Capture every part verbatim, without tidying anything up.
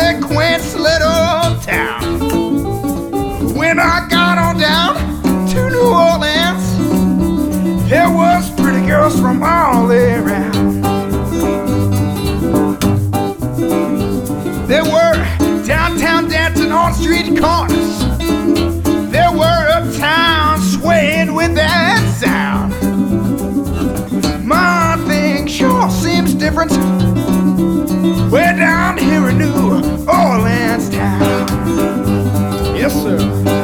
sequence little town. When I got on down to New Orleans, there was pretty girls from all around. There were downtown dancing on street corners. There were uptown swaying with that sound. My thing sure seems different. We're down here in New Orleans town. Yes, sir.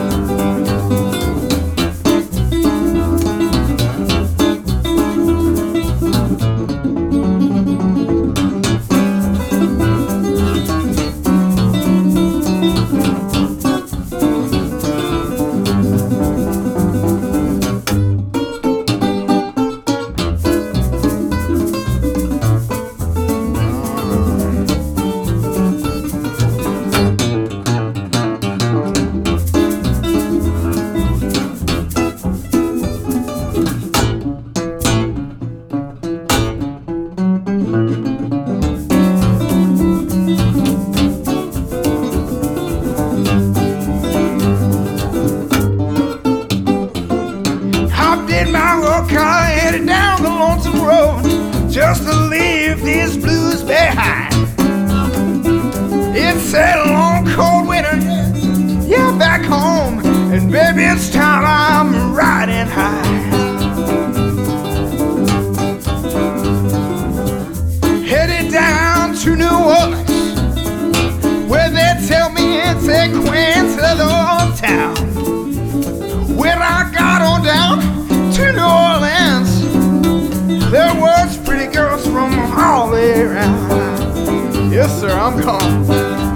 In my old car, headed down the lonesome road, just to leave these blues behind. It's a long, cold winter, yeah, back home, and baby, it's time I'm riding high. Headed down to New Orleans, where they tell me it's a quaint little town. When I got on down to New Orleans, there was pretty girls from all around. Yes, sir, I'm gone.